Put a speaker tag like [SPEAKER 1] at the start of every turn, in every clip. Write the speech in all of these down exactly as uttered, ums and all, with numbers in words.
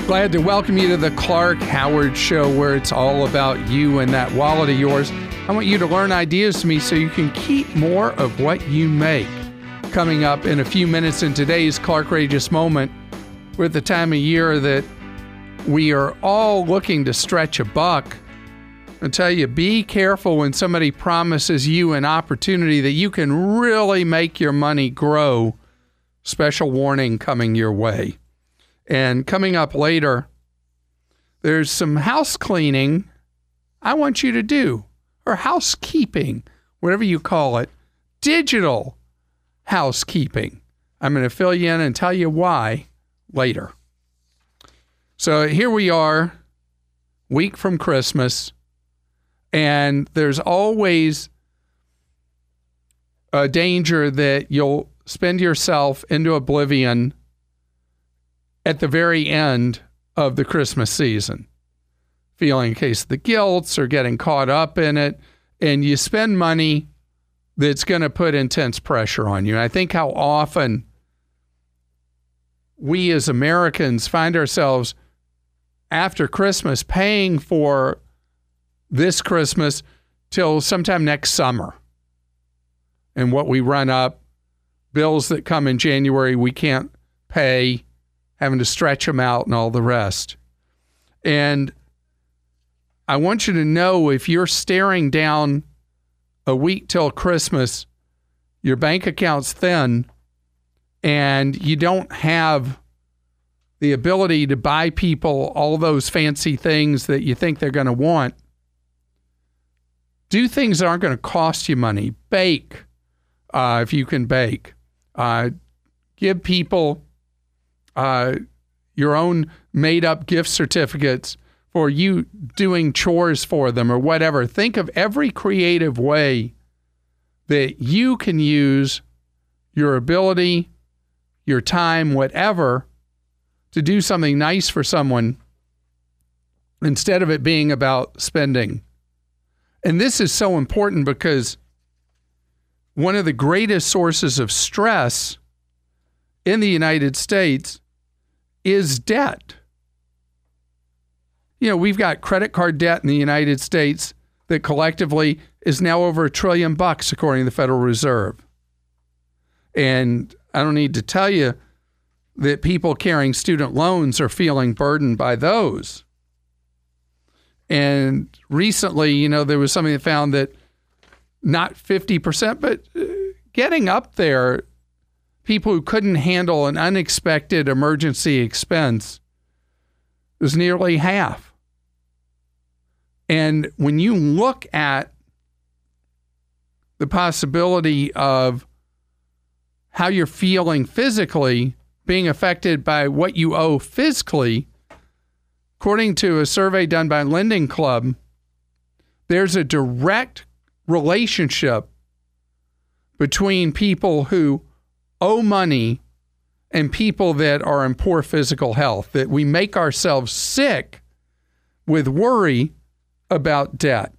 [SPEAKER 1] Glad to welcome you to the Clark Howard Show, where it's all about you and that wallet of yours. I want you to learn ideas from me so you can keep more of what you make. Coming up in a few minutes in today's Clarkrageous Moment, we're at the time of year that we are all looking to stretch a buck. I tell you, be careful when somebody promises you an opportunity that you can really make your money grow. Special warning coming your way. And coming up later, there's some house cleaning I want you to do, or housekeeping, whatever you call it, digital housekeeping. I'm going to fill you in and tell you why later. So here we are, week from Christmas, and there's always a danger that you'll spend yourself into oblivion at the very end of the Christmas season, feeling a case of the guilt or getting caught up in it, and you spend money that's going to put intense pressure on you. And I think how often we as Americans find ourselves after Christmas paying for this Christmas till sometime next summer. And what we run up, bills that come in January we can't pay, having to stretch them out and all the rest. And I want you to know, if you're staring down a week till Christmas, your bank account's thin, and you don't have the ability to buy people all those fancy things that you think they're going to want, do things that aren't going to cost you money. Bake, uh, if you can bake. Uh, give people Uh, your own made-up gift certificates for you doing chores for them or whatever. Think of every creative way that you can use your ability, your time, whatever, to do something nice for someone instead of it being about spending. And this is so important because one of the greatest sources of stress in the United States is debt. You know, we've got credit card debt in the United States that collectively is now over a trillion bucks, according to the Federal Reserve. And I don't need to tell you that people carrying student loans are feeling burdened by those. And recently, you know, there was something that found that not fifty percent, but getting up there, people who couldn't handle an unexpected emergency expense was nearly half. And when you look at the possibility of how you're feeling physically being affected by what you owe physically, according to a survey done by Lending Club, there's a direct relationship between people who owe money and people that are in poor physical health, that we make ourselves sick with worry about debt.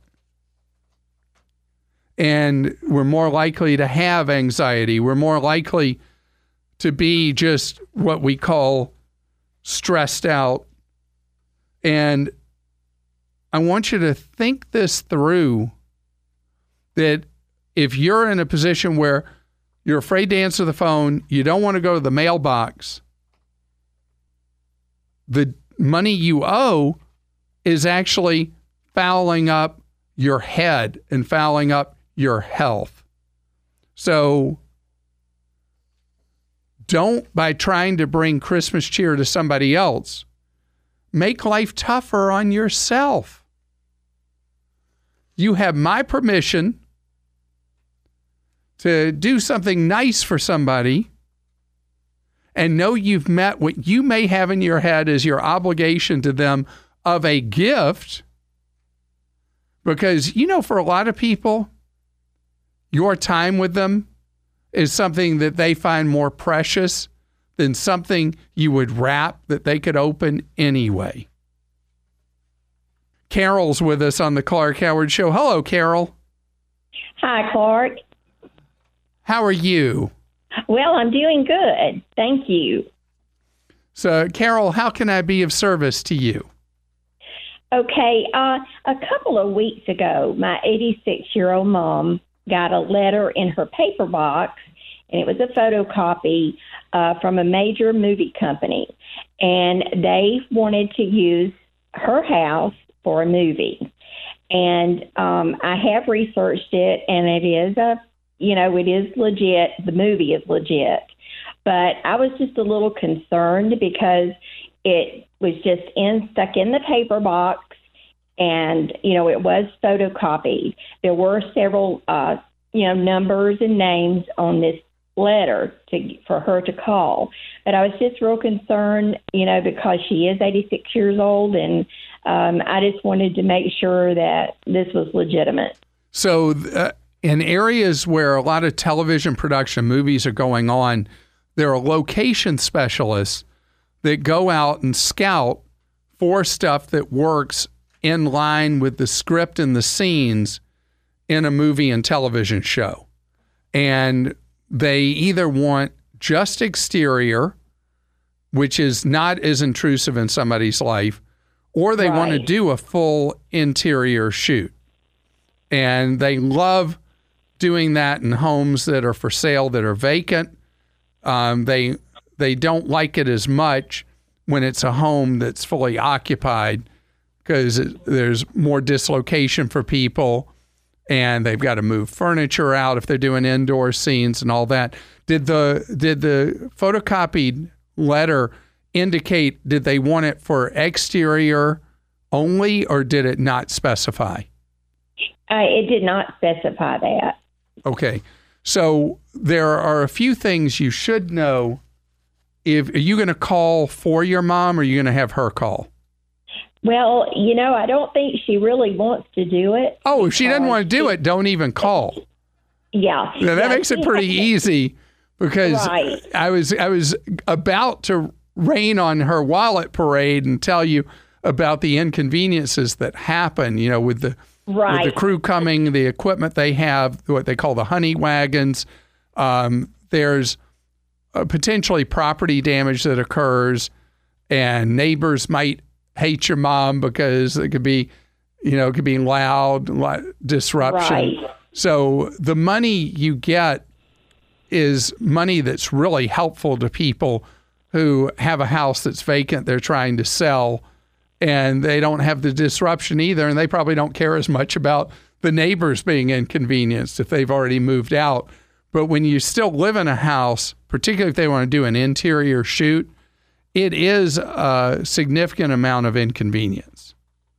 [SPEAKER 1] And we're more likely to have anxiety. We're more likely to be just what we call stressed out. And I want you to think this through, that if you're in a position where you're afraid to answer the phone, you don't want to go to the mailbox, the money you owe is actually fouling up your head and fouling up your health. So don't, by trying to bring Christmas cheer to somebody else, make life tougher on yourself. You have my permission to do something nice for somebody and know you've met what you may have in your head as your obligation to them of a gift. Because, you know, for a lot of people, your time with them is something that they find more precious than something you would wrap that they could open anyway. Carol's with us on the Clark Howard Show. Hello, Carol.
[SPEAKER 2] Hi, Clark.
[SPEAKER 1] How are you?
[SPEAKER 2] Well, I'm doing good. Thank you.
[SPEAKER 1] So, Carol, how can I be of service to you?
[SPEAKER 2] Okay, uh, a couple of weeks ago, my eighty-six-year-old mom got a letter in her paper box, and it was a photocopy uh, from a major movie company, and they wanted to use her house for a movie. And um, I have researched it, and it is a, you know, it is legit. The movie is legit. But I was just a little concerned because it was just in stuck in the paper box, and, you know, it was photocopied. There were several, uh, you know, numbers and names on this letter to for her to call. But I was just real concerned, you know, because she is eighty-six years old, and um, I just wanted to make sure that this was legitimate.
[SPEAKER 1] So uh, in areas where a lot of television production movies are going on, there are location specialists that go out and scout for stuff that works in line with the script and the scenes in a movie and television show. And they either want just exterior, which is not as intrusive in somebody's life, or they right. want to do a full interior shoot. And they love doing that in homes that are for sale, that are vacant. Um, they they don't like it as much when it's a home that's fully occupied, because there's more dislocation for people, and they've got to move furniture out if they're doing indoor scenes and all that. Did the did the photocopied letter indicate, did they want it for exterior only, or did it not specify?
[SPEAKER 2] Uh, it did not specify that.
[SPEAKER 1] Okay. So there are a few things you should know. If are you going to call for your mom, or are you going to have her call?
[SPEAKER 2] Well, you know, I don't think she really wants to do it.
[SPEAKER 1] Oh, if she doesn't want to do it, don't even call.
[SPEAKER 2] Yeah.
[SPEAKER 1] Now, that
[SPEAKER 2] yeah,
[SPEAKER 1] makes it pretty easy, because
[SPEAKER 2] right.
[SPEAKER 1] I was I was about to rain on her wallet parade and tell you about the inconveniences that happen, you know, with the
[SPEAKER 2] right.
[SPEAKER 1] with the crew coming, the equipment they have, what they call the honey wagons. Um, there's uh, potentially property damage that occurs, and neighbors might hate your mom because it could be, you know, it could be loud, disruption.
[SPEAKER 2] Right.
[SPEAKER 1] So the money you get is money that's really helpful to people who have a house that's vacant, they're trying to sell, and they don't have the disruption either, and they probably don't care as much about the neighbors being inconvenienced if they've already moved out. But when you still live in a house, particularly if they want to do an interior shoot, it is a significant amount of inconvenience.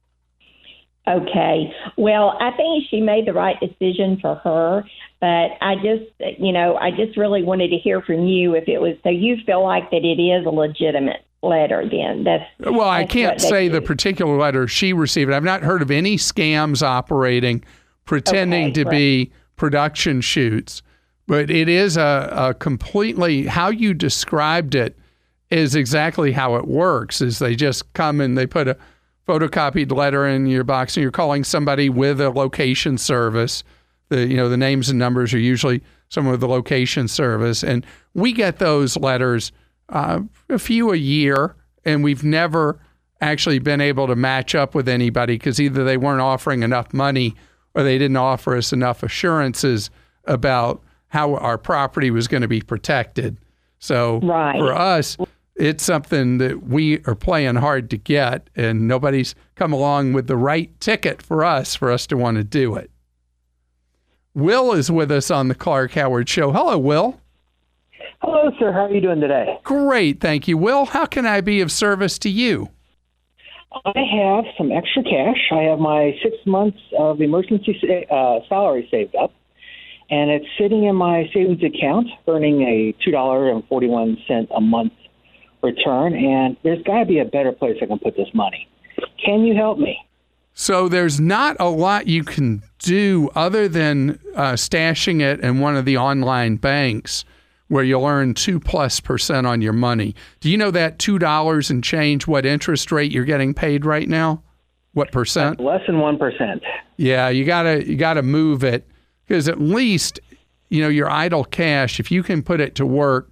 [SPEAKER 2] Okay. Well, I think she made the right decision for her, but I just, you know, I just really wanted to hear from you if it was, so you feel like that it is a legitimate letter then. That's
[SPEAKER 1] Well, I
[SPEAKER 2] that's
[SPEAKER 1] can't say
[SPEAKER 2] do.
[SPEAKER 1] the particular letter she received. I've not heard of any scams operating pretending
[SPEAKER 2] Okay,
[SPEAKER 1] to
[SPEAKER 2] right.
[SPEAKER 1] be production shoots, but it is a, a completely, how you described it is exactly how it works, is they just come and they put a photocopied letter in your box, and you're calling somebody with a location service. The you know the names and numbers are usually someone with the location service, and we get those letters uh, a few a year, and we've never actually been able to match up with anybody because either they weren't offering enough money or they didn't offer us enough assurances about how our property was going to be protected. So
[SPEAKER 2] right.
[SPEAKER 1] for us, it's something that we are playing hard to get, and nobody's come along with the right ticket for us, for us to want to do it. Will is with us on the Clark Howard Show. Hello, Will.
[SPEAKER 3] Hello, sir. How are you doing today?
[SPEAKER 1] Great, thank you. Will, how can I be of service to you?
[SPEAKER 3] I have some extra cash. I have my six months of emergency uh, salary saved up, and it's sitting in my savings account, earning a two dollars and forty-one cents a month return, and there's got to be a better place I can put this money. Can you help me?
[SPEAKER 1] So there's not a lot you can do other than uh, stashing it in one of the online banks where you'll earn two plus percent on your money. Do you know that two dollars and change, what interest rate you're getting paid right now? What percent?
[SPEAKER 3] Less than one percent.
[SPEAKER 1] Yeah, you gotta you gotta move it, because at least, you know, your idle cash, if you can put it to work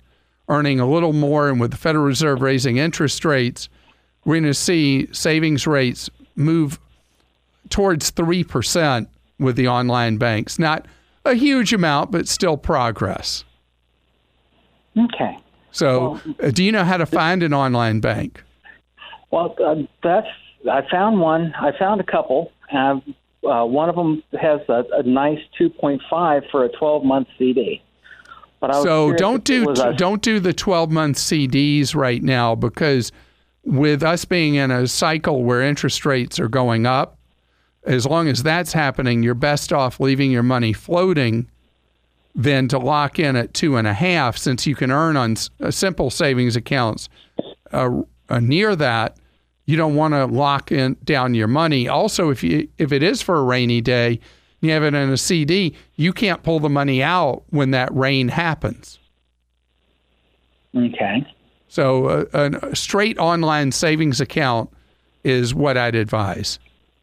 [SPEAKER 1] earning a little more, and with the Federal Reserve raising interest rates, we're going to see savings rates move towards three percent with the online banks. Not a huge amount, but still progress.
[SPEAKER 3] Okay.
[SPEAKER 1] So
[SPEAKER 3] well,
[SPEAKER 1] uh, do you know how to find an online bank?
[SPEAKER 3] Well, uh, that's I found one. I found a couple. Uh, uh, one of them has a, a nice two point five for a twelve-month C D. But I was
[SPEAKER 1] so don't do
[SPEAKER 3] a,
[SPEAKER 1] don't do the twelve-month C Ds right now, because with us being in a cycle where interest rates are going up, as long as that's happening, you're best off leaving your money floating than to lock in at two and a half, since you can earn on uh, simple savings accounts uh, uh, near that. You don't want to lock in down your money. Also, if you if it is for a rainy day, you have it in a C D, you can't pull the money out when that rain happens.
[SPEAKER 3] Okay.
[SPEAKER 1] So uh, a straight online savings account is what I'd advise.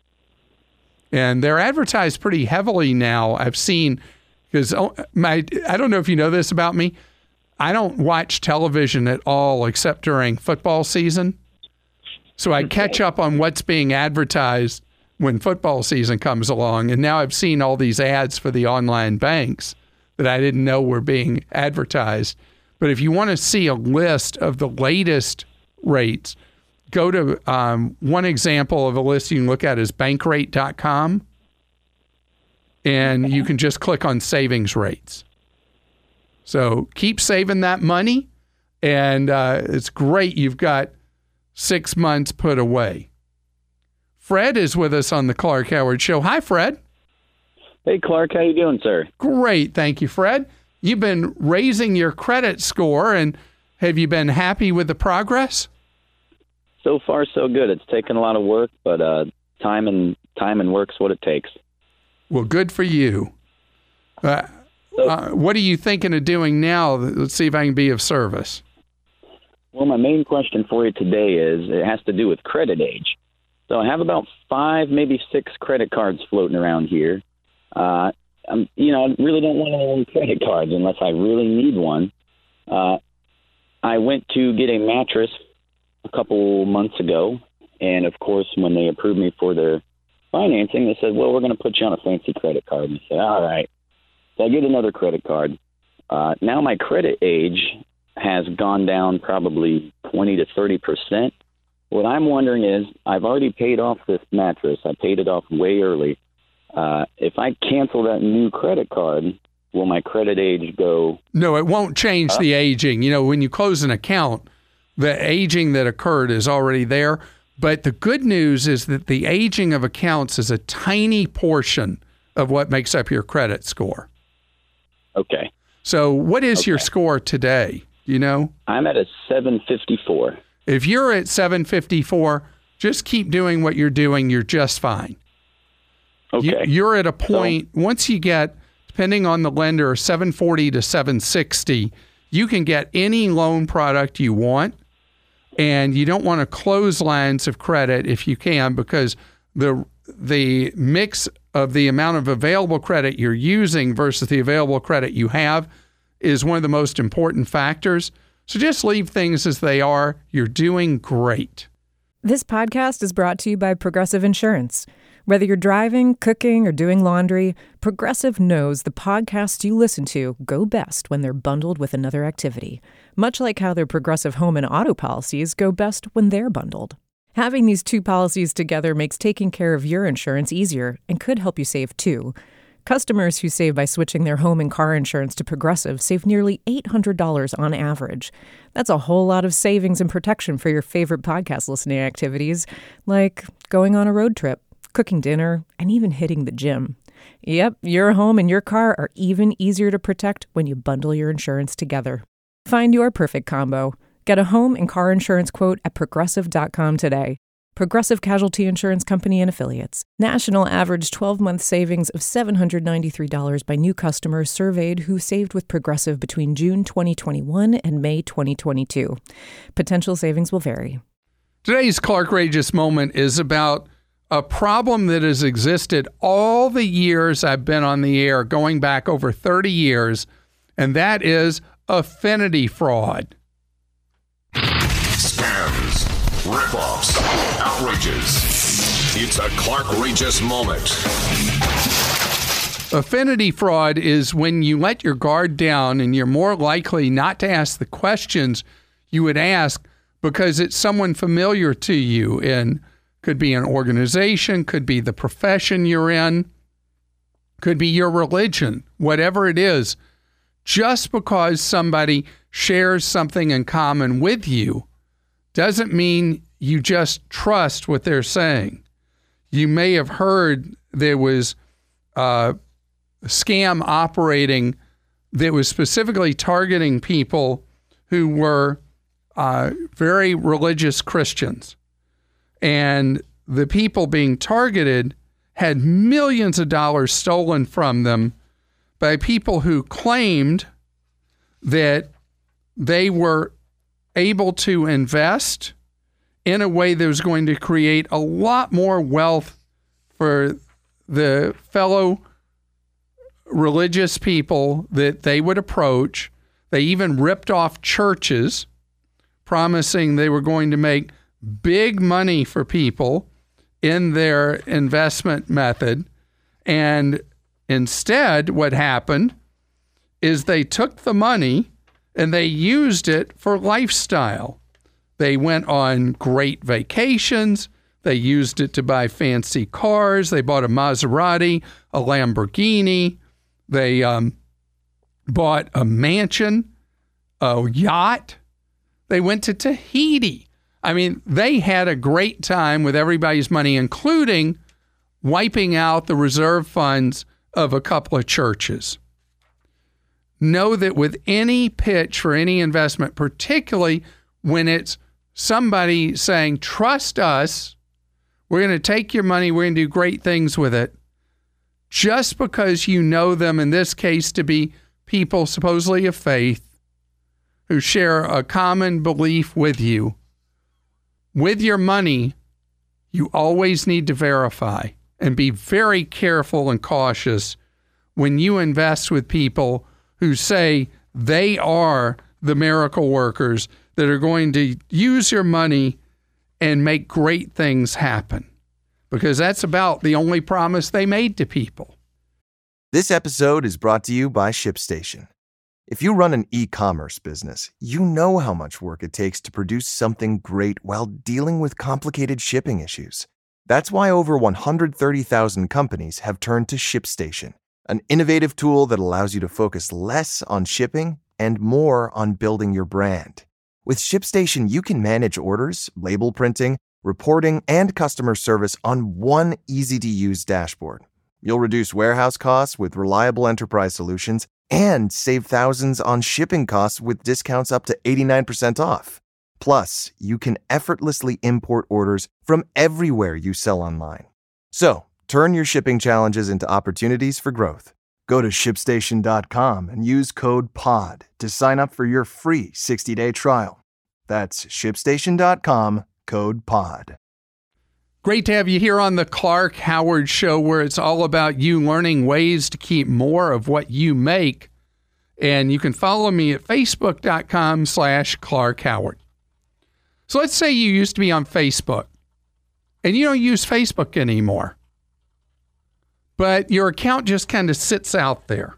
[SPEAKER 1] And they're advertised pretty heavily now. I've seen, because my I don't know if you know this about me, I don't watch television at all except during football season. So I catch up on what's being advertised when football season comes along. And now I've seen all these ads for the online banks that I didn't know were being advertised. But if you want to see a list of the latest rates, go to um, one example of a list you can look at is bankrate dot com. And you can just click on savings rates. So keep saving that money. And uh, it's great. You've got six months put away. Fred is with us on the Clark Howard Show. Hi, Fred.
[SPEAKER 4] Hey, Clark. How you doing, sir?
[SPEAKER 1] Great. Thank you, Fred. You've been raising your credit score, and have you been happy with the progress?
[SPEAKER 4] So far, so good. It's taken a lot of work, but uh, time and time and work's what it takes.
[SPEAKER 1] Well, good for you. Uh, uh, what are you thinking of doing now? Let's see if I can be of service.
[SPEAKER 4] Well, my main question for you today is, it has to do with credit age. So I have about five, maybe six credit cards floating around here. Uh, I'm, you know, I really don't want any more credit cards unless I really need one. Uh, I went to get a mattress a couple months ago, and of course, when they approved me for their financing, they said, well, we're going to put you on a fancy credit card. And I said, all right. So I get another credit card. Uh, now my credit age has gone down probably twenty to thirty percent. What I'm wondering is, I've already paid off this mattress. I paid it off way early. Uh, if I cancel that new credit card, will my credit age go?
[SPEAKER 1] No, it won't change up? The aging. You know, when you close an account, the aging that occurred is already there. But the good news is that the aging of accounts is a tiny portion of what makes up your credit score.
[SPEAKER 4] Okay.
[SPEAKER 1] So what is
[SPEAKER 4] okay.
[SPEAKER 1] your score today? You know?
[SPEAKER 4] I'm at a seven fifty-four.
[SPEAKER 1] If you're at seven fifty-four, just keep doing what you're doing. You're just fine.
[SPEAKER 4] Okay.
[SPEAKER 1] You, you're at a point, so, once you get, depending on the lender, seven forty to seven sixty, you can get any loan product you want. And you don't want to close lines of credit if you can, because the the mix of the amount of available credit you're using versus the available credit you have is one of the most important factors. So just leave things as they are. You're doing great.
[SPEAKER 5] This podcast is brought to you by Progressive Insurance. Whether you're driving, cooking, or doing laundry, Progressive knows the podcasts you listen to go best when they're bundled with another activity, much like how their Progressive home and auto policies go best when they're bundled. Having these two policies together makes taking care of your insurance easier and could help you save too. Customers who save by switching their home and car insurance to Progressive save nearly eight hundred dollars on average. That's a whole lot of savings and protection for your favorite podcast listening activities, like going on a road trip, cooking dinner, and even hitting the gym. Yep, your home and your car are even easier to protect when you bundle your insurance together. Find your perfect combo. Get a home and car insurance quote at progressive dot com today. Progressive Casualty Insurance Company and Affiliates. National average twelve-month savings of seven hundred ninety-three dollars by new customers surveyed who saved with Progressive between June twenty twenty-one and May twenty twenty-two. Potential savings will vary.
[SPEAKER 1] Today's Clarkrageous Moment is about a problem that has existed all the years I've been on the air, going back over thirty years, and that is affinity fraud.
[SPEAKER 6] Scams, ripoffs, outrages. It's a Clark-rageous moment.
[SPEAKER 1] Affinity fraud is when you let your guard down and you're more likely not to ask the questions you would ask because it's someone familiar to you, and could be an organization, could be the profession you're in, could be your religion, whatever it is. Just because somebody shares something in common with you doesn't mean you just trust what they're saying. You may have heard there was a scam operating that was specifically targeting people who were uh, very religious Christians. And the people being targeted had millions of dollars stolen from them by people who claimed that they were able to invest in a way that was going to create a lot more wealth for the fellow religious people that they would approach. They even ripped off churches, promising they were going to make big money for people in their investment method. And instead, what happened is they took the money and they used it for lifestyle. They went on great vacations. They used it to buy fancy cars. They bought a Maserati, a Lamborghini. They um, bought a mansion, a yacht. They went to Tahiti. I mean, they had a great time with everybody's money, including wiping out the reserve funds of a couple of churches. Know that with any pitch for any investment, particularly when it's somebody saying, trust us, we're going to take your money, we're going to do great things with it, just because you know them, in this case, to be people supposedly of faith who share a common belief with you, with your money, you always need to verify and be very careful and cautious when you invest with people who say they are the miracle workers that are going to use your money and make great things happen. Because that's about the only promise they made to people.
[SPEAKER 7] This episode is brought to you by ShipStation. If you run an e-commerce business, you know how much work it takes to produce something great while dealing with complicated shipping issues. That's why over one hundred thirty thousand companies have turned to ShipStation, an innovative tool that allows you to focus less on shipping and more on building your brand. With ShipStation, you can manage orders, label printing, reporting, and customer service on one easy-to-use dashboard. You'll reduce warehouse costs with reliable enterprise solutions and save thousands on shipping costs with discounts up to eighty-nine percent off. Plus, you can effortlessly import orders from everywhere you sell online. So, turn your shipping challenges into opportunities for growth. Go to ship station dot com and use code P O D to sign up for your free sixty-day trial. That's ship station dot com, code P O D.
[SPEAKER 1] Great to have you here on the Clark Howard Show, where it's all about you learning ways to keep more of what you make. And you can follow me at facebook dot com slash Clark Howard. So let's say you used to be on Facebook and you don't use Facebook anymore, but your account just kind of sits out there.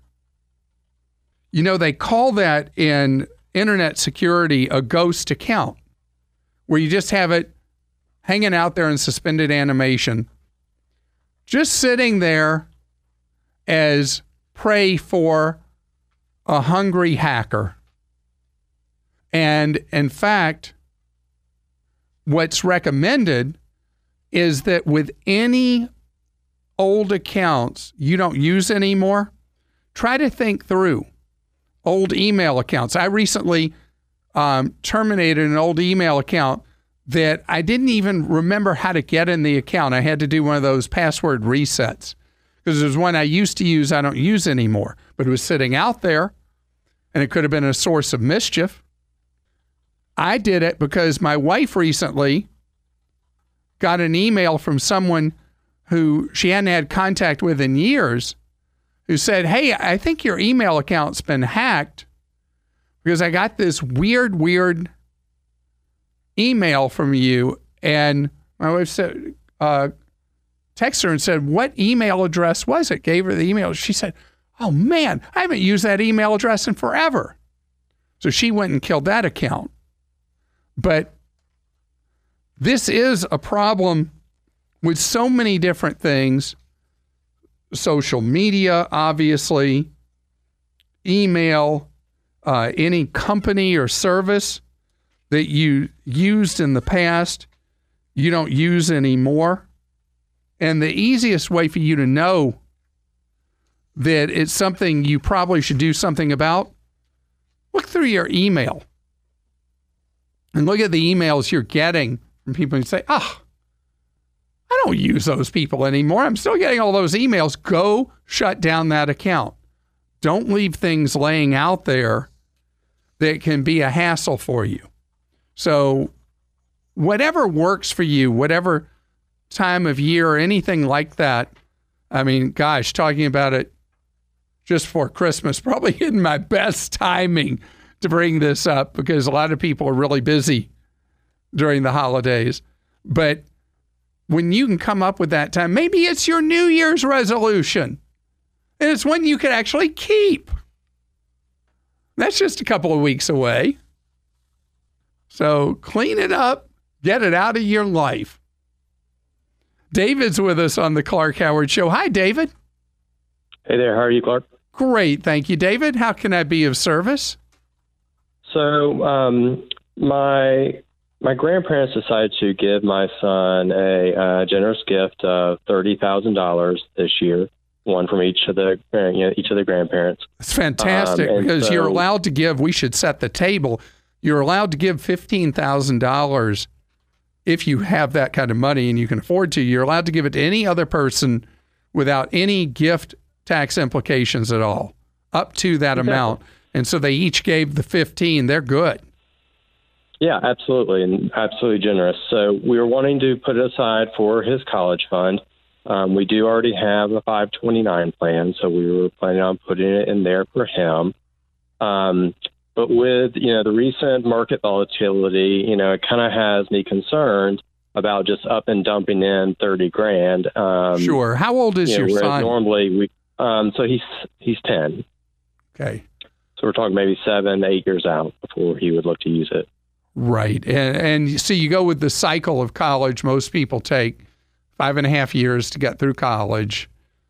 [SPEAKER 1] You know, they call that in internet security a ghost account, where you just have it hanging out there in suspended animation, just sitting there as prey for a hungry hacker. And in fact, what's recommended is that with any old accounts you don't use anymore, try to think through old email accounts. I recently um, terminated an old email account that I didn't even remember how to get in the account. I had to do one of those password resets because there's one I used to use I don't use anymore, but it was sitting out there and it could have been a source of mischief. I did it because my wife recently got an email from someone who she hadn't had contact with in years, who said, hey, I think your email account's been hacked because I got this weird, weird email from you, and my wife said, uh, texted her and said, what email address was it? Gave her the email. She said, oh man, I haven't used that email address in forever. So she went and killed that account. But this is a problem with so many different things. Social media, obviously, email, uh, any company or service that you used in the past, you don't use anymore. And the easiest way for you to know that it's something you probably should do something about, look through your email and look at the emails you're getting from people and say, oh, I don't use those people anymore. I'm still getting all those emails. Go shut down that account. Don't leave things laying out there that can be a hassle for you. So whatever works for you, whatever time of year or anything like that. I mean, gosh, talking about it just for Christmas probably isn't my best timing to bring this up because a lot of people are really busy during the holidays. But when you can come up with that time, maybe it's your New Year's resolution and it's one you can actually keep. That's just a couple of weeks away. So clean it up, get it out of your life. David's with us on the Clark Howard Show. Hi, David.
[SPEAKER 8] Hey there. How are you, Clark?
[SPEAKER 1] Great. Thank you, David. How can I be of service?
[SPEAKER 8] So um, my my grandparents decided to give my son a uh, generous gift of thirty thousand dollars this year, one from each of the you know, each of the grandparents.
[SPEAKER 1] It's fantastic um, because so, you're allowed to give. We should set the table. You're allowed to give fifteen thousand dollars if you have that kind of money and you can afford to. You're allowed to give it to any other person without any gift tax implications at all, up to that exactly. amount. And so they each gave the fifteen. They're good.
[SPEAKER 8] Yeah, absolutely, and absolutely generous. So we were wanting to put it aside for his college fund. Um, we do already have a five twenty-nine plan, so we were planning on putting it in there for him. Um, but with, you know, the recent market volatility, you know, it kind of has me concerned about just up and dumping in thirty grand. Um,
[SPEAKER 1] sure. How old is
[SPEAKER 8] you know,
[SPEAKER 1] your son?
[SPEAKER 8] Normally, we um, so he's he's ten.
[SPEAKER 1] Okay.
[SPEAKER 8] So we're talking maybe seven, eight years out before he would look to use it.
[SPEAKER 1] Right. And, and so you go with the cycle of college. Most people take five and a half years to get through college.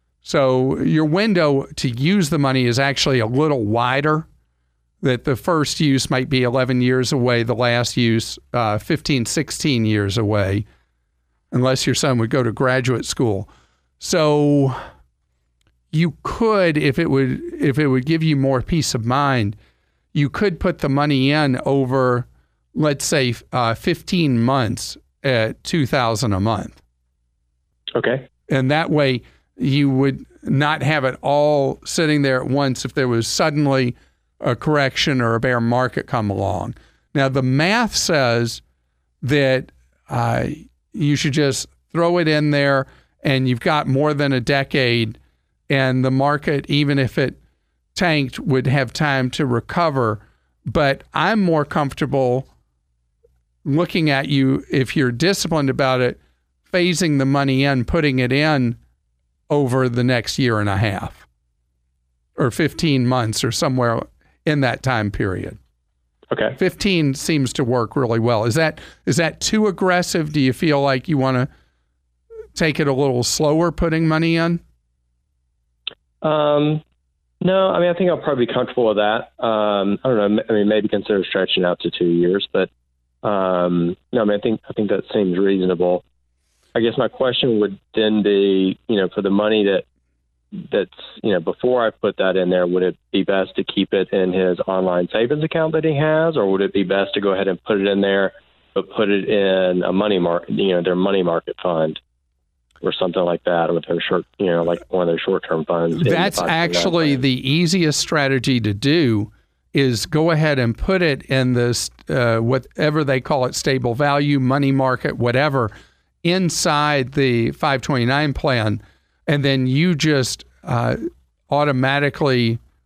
[SPEAKER 1] So your window to use the money is actually a little wider, that the first use might be eleven years away, the last use uh, fifteen, sixteen years away, unless your son would go to graduate school. So you could, if it would, if it would give you more peace of mind, you could put the money in over, let's say, uh, fifteen months at two thousand dollars a month.
[SPEAKER 8] Okay.
[SPEAKER 1] And that way you would not have it all sitting there at once if there was suddenly a correction or a bear market come along. Now, the math says that uh, you should just throw it in there and you've got more than a decade, and the market, even if it tanked, would have time to recover. But I'm more comfortable looking at you, if you're disciplined about it, phasing the money in, putting it in over the next year and a half or fifteen months or somewhere in that time period.
[SPEAKER 8] Okay.
[SPEAKER 1] fifteen seems to work really well. Is that is that too aggressive? Do you feel like you want to take it a little slower putting money in?
[SPEAKER 8] Um, no, I mean, I think I'll probably be comfortable with that. Um, I don't know. I mean, maybe consider stretching out to two years, but um, no, I mean, I think, I think that seems reasonable. I guess my question would then be, you know, for the money that that's, you know, before I put that in there, would it be best to keep it in his online savings account that he has, or would it be best to go ahead and put it in there, but put it in a money market, you know, their money market fund or something like that, with their short, you know, like one of their short-term funds?
[SPEAKER 1] That's actually the easiest strategy to do, is go ahead and put it in this, uh, whatever they call it, stable value, money market, whatever, inside the five twenty-nine plan. And then you just uh, automatically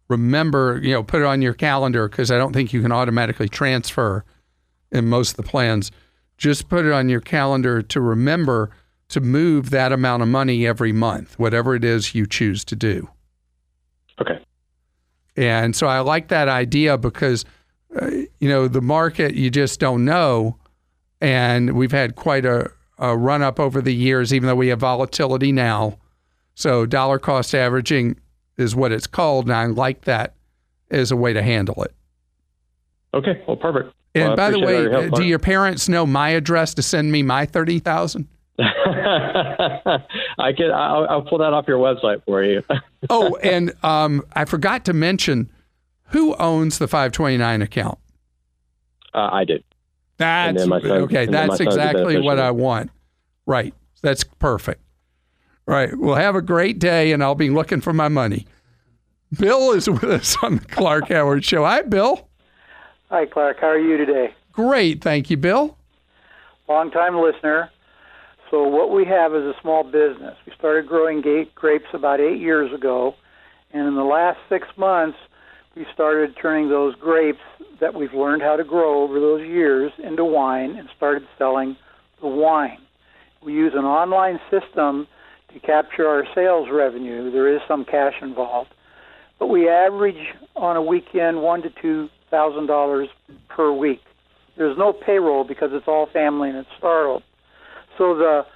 [SPEAKER 1] remember, you know, put it on your calendar, because I don't think you can automatically transfer in most of the plans. Just put it on your calendar to remember to move that amount of money every month, whatever it is you choose to do.
[SPEAKER 8] Okay.
[SPEAKER 1] And so I like that idea because, uh, you know, the market, you just don't know. And we've had quite a, a run up over the years, even though we have volatility now. So dollar cost averaging is what it's called. And I like that as a way to handle it.
[SPEAKER 8] Okay. Well, perfect.
[SPEAKER 1] And
[SPEAKER 8] well,
[SPEAKER 1] by the way,
[SPEAKER 8] your help,
[SPEAKER 1] do your parents know my address to send me my thirty thousand dollars?
[SPEAKER 8] I can. I'll, I'll pull that off your website for you.
[SPEAKER 1] Oh, and um, I forgot to mention, who owns the five twenty-nine account?
[SPEAKER 8] Uh, I did.
[SPEAKER 1] That's
[SPEAKER 8] son,
[SPEAKER 1] okay. That's exactly what I want. Right. That's perfect. Right. Well, have a great day, and I'll be looking for my money. Bill is with us on the Clark Howard Show. Hi, Bill.
[SPEAKER 9] Hi, Clark. How are you today?
[SPEAKER 1] Great. Thank you, Bill.
[SPEAKER 9] Long-time listener. So what we have is a small business. We started growing grapes about eight years ago, and in the last six months, we started turning those grapes that we've learned how to grow over those years into wine and started selling the wine. We use an online system to capture our sales revenue. There is some cash involved, but we average on a weekend one to two thousand dollars per week. There's no payroll because it's all family and it's startup. So the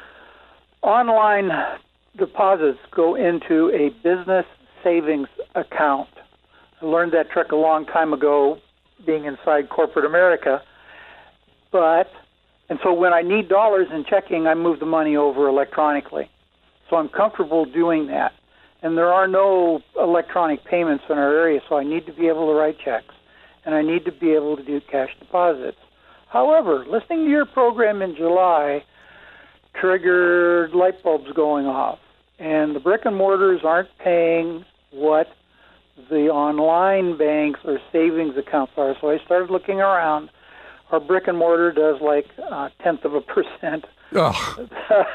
[SPEAKER 9] online deposits go into a business savings account. I learned that trick a long time ago being inside corporate America. But, and so when I need dollars in checking, I move the money over electronically. So I'm comfortable doing that. And there are no electronic payments in our area, so I need to be able to write checks. And I need to be able to do cash deposits. However, listening to your program in July triggered light bulbs going off. And the brick and mortars aren't paying what the online banks or savings accounts are. So I started looking around. Our brick and mortar does like a tenth of a percent.
[SPEAKER 1] Oh.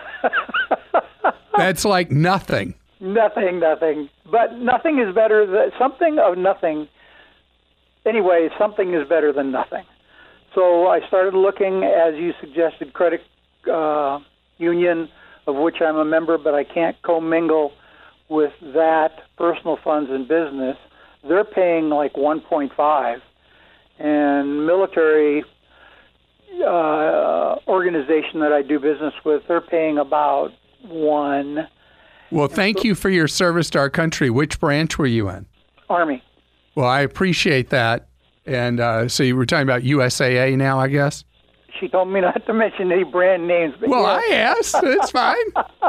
[SPEAKER 1] That's like nothing.
[SPEAKER 9] Nothing, nothing. But nothing is better than something of nothing. Anyway, something is better than nothing. So I started looking, as you suggested, credit uh, union, of which I'm a member, but I can't commingle with that, personal funds and business. They're paying like one point five. And military uh, organization that I do business with, they're paying about one.
[SPEAKER 1] Well, thank you for your service to our country. Which branch were you in?
[SPEAKER 9] Army.
[SPEAKER 1] Well, I appreciate that. And uh, so you were talking about U S A A now, I guess?
[SPEAKER 9] She told me not to mention any brand names. But
[SPEAKER 1] well,
[SPEAKER 9] yeah.
[SPEAKER 1] I asked. It's fine.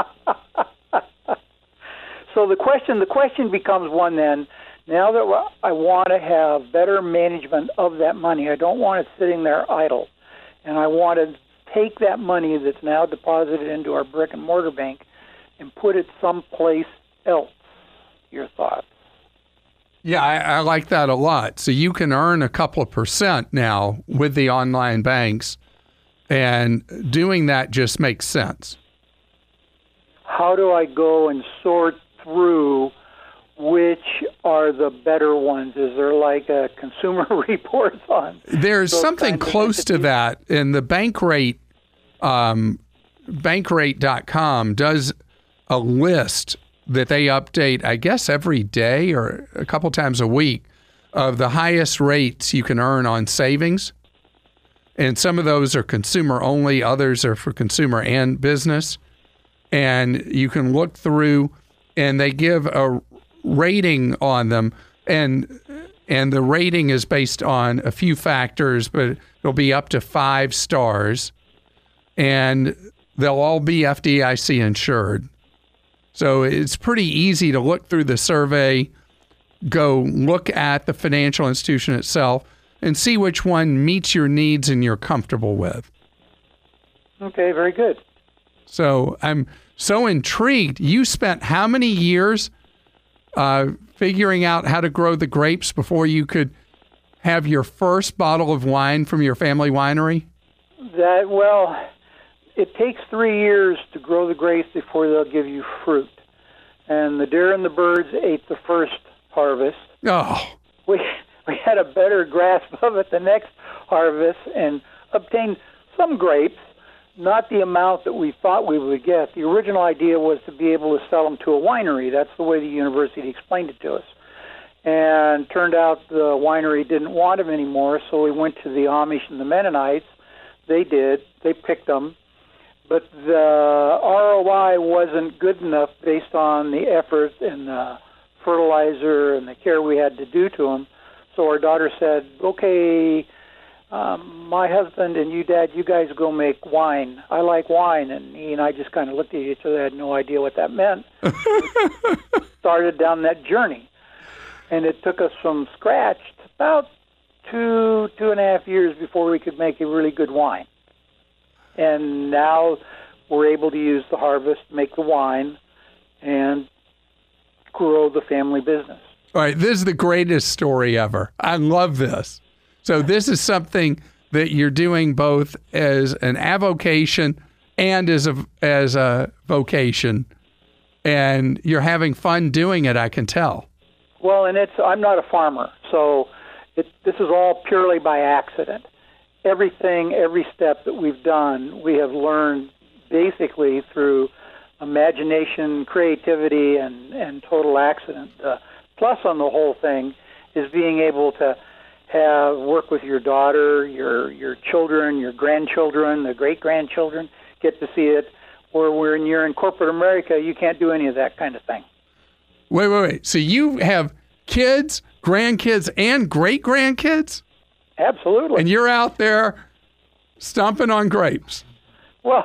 [SPEAKER 9] So the question, the question becomes one then. Now that I want to have better management of that money, I don't want it sitting there idle. And I want to take that money that's now deposited into our brick and mortar bank and put it someplace else. Your thoughts?
[SPEAKER 1] Yeah, I, I like that a lot. So you can earn a couple of percent now with the online banks, and doing that just makes sense.
[SPEAKER 9] How do I go and sort through which are the better ones? Is there like a consumer reports on?
[SPEAKER 1] There's something close to that, and the Bankrate, um, bankrate dot com does a list that they update, I guess, every day or a couple times a week of the highest rates you can earn on savings. And some of those are consumer only, others are for consumer and business. And you can look through, and they give a rating on them. And and the rating is based on a few factors, but it'll be up to five stars. And they'll all be F D I C insured. So it's pretty easy to look through the survey, go look at the financial institution itself, and see which one meets your needs and you're comfortable with.
[SPEAKER 9] Okay, very good.
[SPEAKER 1] So I'm so intrigued. You spent how many years uh, figuring out how to grow the grapes before you could have your first bottle of wine from your family winery?
[SPEAKER 9] That, well, it takes three years to grow the grapes before they'll give you fruit. And the deer and the birds ate the first harvest.
[SPEAKER 1] Oh.
[SPEAKER 9] We we had a better grasp of it the next harvest and obtained some grapes, not the amount that we thought we would get. The original idea was to be able to sell them to a winery. That's the way the university explained it to us. And turned out the winery didn't want them anymore, so we went to the Amish and the Mennonites. They did. They picked them. But the R O I wasn't good enough based on the effort and the fertilizer and the care we had to do to them. So our daughter said, okay, um, my husband and you, Dad, you guys go make wine. I like wine. And he and I just kind of looked at each other, had no idea what that meant. Started down that journey. And it took us from scratch to about two, two and a half years before we could make a really good wine. And now we're able to use the harvest, make the wine, and grow the family business.
[SPEAKER 1] All right, this is the greatest story ever. I love this. So this is something that you're doing both as an avocation and as a as a vocation, and you're having fun doing it, I can tell.
[SPEAKER 9] Well, and it's I'm not a farmer, so it, this is all purely by accident. Everything, every step that we've done, we have learned basically through imagination, creativity, and, and total accident. The plus on the whole thing is being able to have work with your daughter, your your children, your grandchildren, the great-grandchildren, get to see it. Or when you're in corporate America, you can't do any of that kind of thing.
[SPEAKER 1] Wait, wait, wait. So you have kids, grandkids, and great-grandkids?
[SPEAKER 9] Absolutely.
[SPEAKER 1] And you're out there stomping on grapes.
[SPEAKER 9] Well,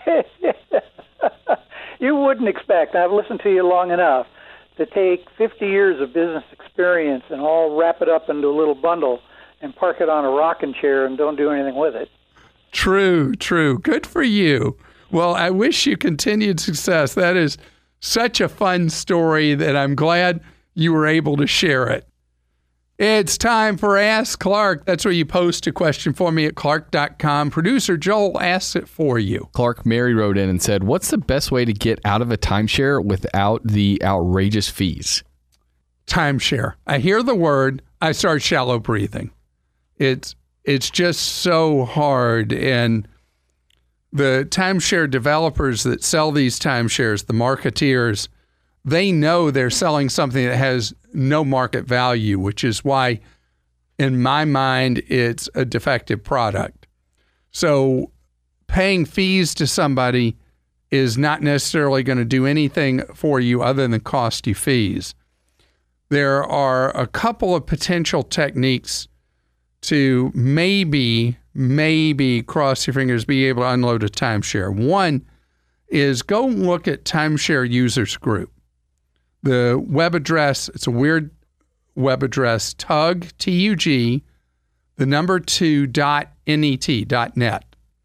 [SPEAKER 9] you wouldn't expect, I've listened to you long enough, to take fifty years of business experience and all wrap it up into a little bundle and park it on a rocking chair and don't do anything with it.
[SPEAKER 1] True, true. Good for you. Well, I wish you continued success. That is such a fun story that I'm glad you were able to share it. It's time for Ask Clark. That's where you post a question for me at clark dot com. Producer Joel asks it for you.
[SPEAKER 10] Clark, Mary wrote in and said, what's the best way to get out of a timeshare without the outrageous fees?
[SPEAKER 1] Timeshare. I hear the word, I start shallow breathing. It's it's just so hard. And the timeshare developers that sell these timeshares, the marketeers, they know they're selling something that has no market value, which is why, in my mind, it's a defective product. So paying fees to somebody is not necessarily going to do anything for you other than cost you fees. There are a couple of potential techniques to maybe, maybe, cross your fingers, be able to unload a timeshare. One is go look at Timeshare Users Group. The web address, it's a weird web address, tug, T U G, the number two dot net, dot net.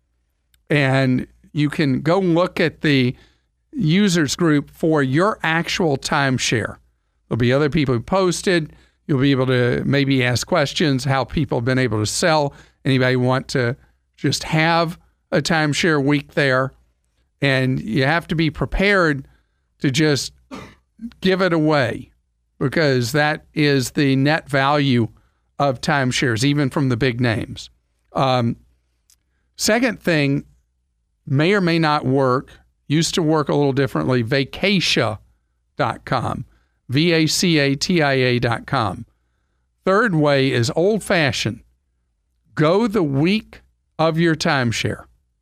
[SPEAKER 1] And you can go look at the users group for your actual timeshare. There'll be other people who posted. You'll be able to maybe ask questions, how people have been able to sell. Anybody want to just have a timeshare week there. And you have to be prepared to just give it away, because that is the net value of timeshares, even from the big names. Um, second thing, may or may not work, used to work a little differently, vacatia dot com, V A C A T I A dot com. Third way is old-fashioned. Go the week of your timeshare.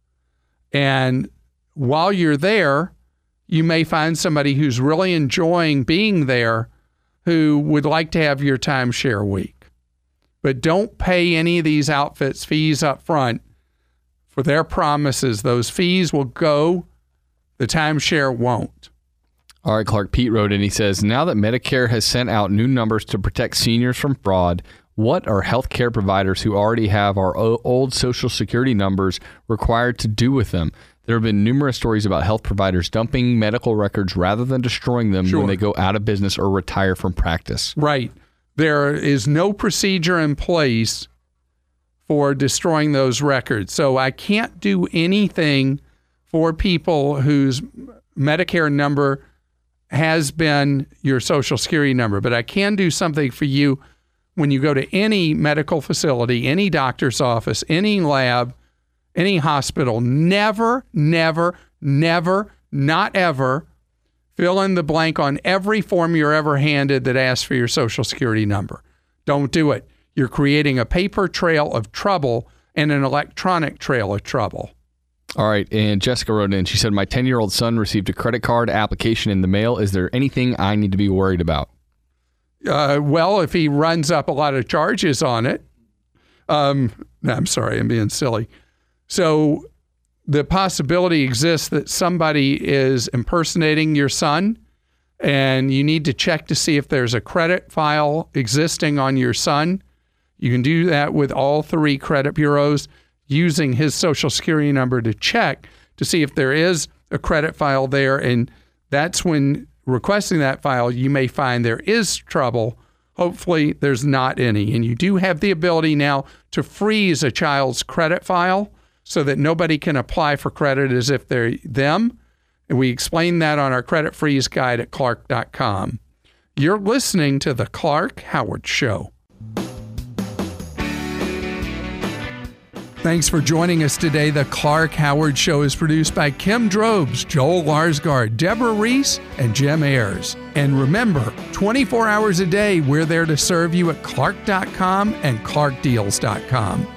[SPEAKER 1] And while you're there, you may find somebody who's really enjoying being there who would like to have your timeshare week. But don't pay any of these outfits fees up front for their promises. Those fees will go, the timeshare won't.
[SPEAKER 10] All right, Clark, Pete wrote in, he says, now that Medicare has sent out new numbers to protect seniors from fraud, what are healthcare providers who already have our old Social Security numbers required to do with them? There have been numerous stories about health providers dumping medical records rather than destroying them sure. when they go out of business or retire from practice.
[SPEAKER 1] Right. There is no procedure in place for destroying those records. So I can't do anything for people whose Medicare number has been your Social Security number, but I can do something for you when you go to any medical facility, any doctor's office, any lab, any hospital. Never, never, never, not ever fill in the blank on every form you're ever handed that asks for your Social Security number. Don't do it. You're creating a paper trail of trouble and an electronic trail of trouble.
[SPEAKER 10] All right. And Jessica wrote in. She said, my ten-year-old son received a credit card application in the mail. Is there anything I need to be worried about?
[SPEAKER 1] Uh, well, if he runs up a lot of charges on it, um, I'm sorry, I'm being silly. So the possibility exists that somebody is impersonating your son, and you need to check to see if there's a credit file existing on your son. You can do that with all three credit bureaus using his Social Security number to check to see if there is a credit file there. And that's when requesting that file, you may find there is trouble. Hopefully there's not any. And you do have the ability now to freeze a child's credit file so that nobody can apply for credit as if they're them. And we explain that on our credit freeze guide at clark dot com. You're listening to The Clark Howard Show. Thanks for joining us today. The Clark Howard Show is produced by Kim Drobes, Joel Larsgaard, Deborah Reese, and Jim Ayers. And remember, twenty-four hours a day, we're there to serve you at clark dot com and clark deals dot com.